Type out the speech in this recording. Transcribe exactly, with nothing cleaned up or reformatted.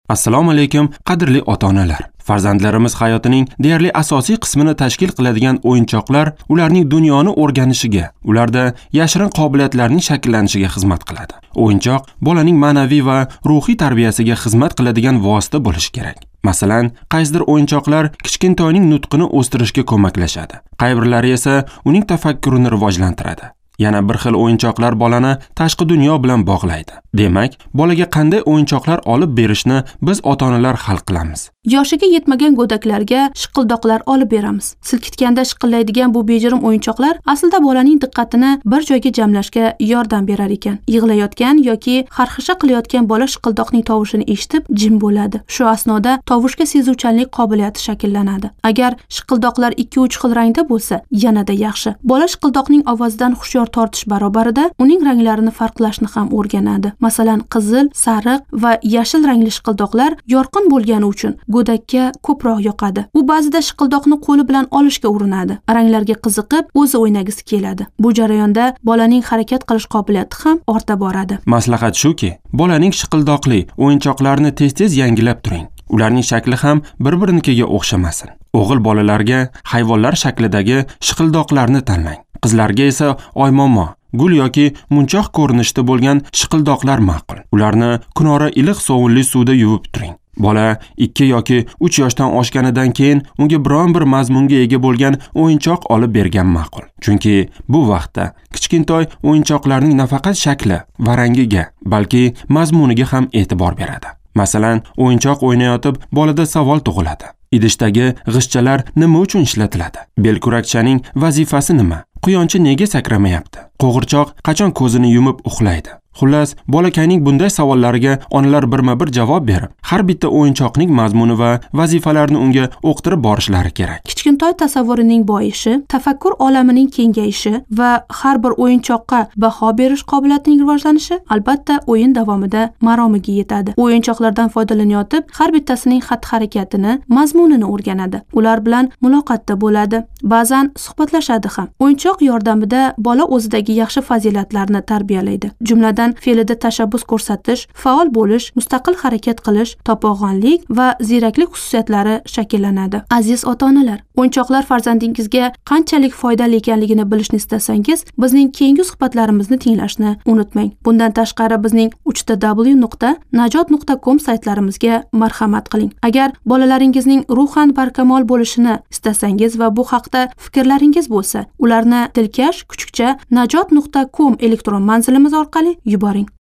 Assalomu alaykum, qadrli ota-onalar. Farzandlarimiz hayotining deyarli asosiy qismini tashkil qiladigan o'yinchoqlar ularning dunyoni o'rganishiga, ularda yashirin qobiliyatlarning shakllanishiga xizmat qiladi. O'yinchoq bolaning ma'naviy va ruhiy tarbiyasiga xizmat qiladigan vosita bo'lishi kerak. Masalan, qaysidir o'yinchoqlar kichkintoyning nutqini o'stirishga ko'maklashadi. Qaybilari esa uning tafakkurini rivojlantiradi. Yana bir xil o'yinchoqlar bolani tashqi dunyo bilan bog'laydi. Demak, bolaga qanday o'yinchoqlar olib berishni biz ota-onalar hal qilamiz. Yoshiga yetmagan go'daklarga shiqildoqlar olib beramiz. Silkitganda shiqillaydigan bu bejirim o'yinchoqlar aslida bolaning diqqatini bir joyga jamlashga yordam berar ekan. Yig'layotgan yoki xarxasha qilayotgan bola shiqildoqning tovushini eshitib jim bo'ladi. Shu asnoda tovushga sezuvchanlik qobiliyati shakllanadi. Agar shiqildoqlar ikki uch xil rangda bo'lsa, yanada yaxshi. Bola shiqildoqning ovozidan hushyor tortish barobarida uning ranglarini farqlashni ham o'rganadi. Masalan, qizil, sariq va yashil rangli shiqildoqlar yorqin bo'lgani uchun go'dakka ko'proq yoqadi. U ba'zida shiqildoqni qo'li bilan olishga urinadi. Ranglarga qiziqib, o'zi o'ynagisi keladi. Bu jarayonda bolaning harakat qilish qobiliyati ham orta boradi. Maslahat shuki, bolaning shiqildoqli o'yinchoqlarini tez-tez yangilab turing. Ularning shakli ham bir-birinikiga o'xshamasin. O'g'il bolalarga hayvonlar shaklidagi shiqildoqlarni tanlang. Qizlarga esa oymomo, gul yoki munchoq ko'rinishda bo'lgan shiqildoqlar ma'qul. Ularni kunora iliq sovunli suvda yuvib turing. Bola ikki yoki uch yoshdan oshganidan keyin unga biron bir mazmunga ega bo'lgan o'yinchoq olib bergan ma'qul. Chunki bu vaqtda kichkintoy o'yinchoqlarning nafaqat shakli va rangiga, balki mazmuniga ham e'tibor beradi. Masalan, o'yinchoq o'ynayotib bolada savol tug'iladi. Idishdagi g'ishchalar nima uchun ishlatiladi? Belkurakchaning vazifasi nima? Quyonchi nega sakramayapti? Qo'g'irchoq qachon ko'zini yumib uxlaydi? Xullas, bolakayning bunday savollariga onalar birma-bir javob berib, har bitta o'yinchoqning mazmuni va vazifalarini unga o'qtirib borishlari kerak. Kichkintoy tasavvurining boyishi, tafakkur olamining kengayishi va har bir o'yinchoqqa baho berish qobiliyatining rivojlanishi albatta o'yin davomida maromiga yetadi. O'yinchoqlardan foydalanayotib, har bittasining xatti-harakatini, mazmunini o'rganadi. Ular bilan muloqotda bo'ladi, ba'zan suhbatlashadi ham. O'yinchoq yordamida bola o'zidagi yaxshi fazilatlarni tarbiyalaydi. Jumladan fe'lida tashabbus ko'rsatish, faol bo'lish, mustaqil harakat qilish, topog'onlik va ziyraklik xususiyatlari shakllanadi. Aziz ota-onalar, o'yinchoqlar farzandingizga qanchalik foydali ekanligini bilishni istasangiz, bizning keyingi suhbatlarimizni tinglashni unutmang. Bundan tashqari bizning uch w nuqta najot nuqta com saytlarimizga marhamat qiling. Agar bolalaringizning ruhan barkamol bo'lishini istasangiz va bu haqda fikrlaringiz bo'lsa, ularni tilkash kuchukcha najot nuqta com elektron manzilimiz orqali yuboring.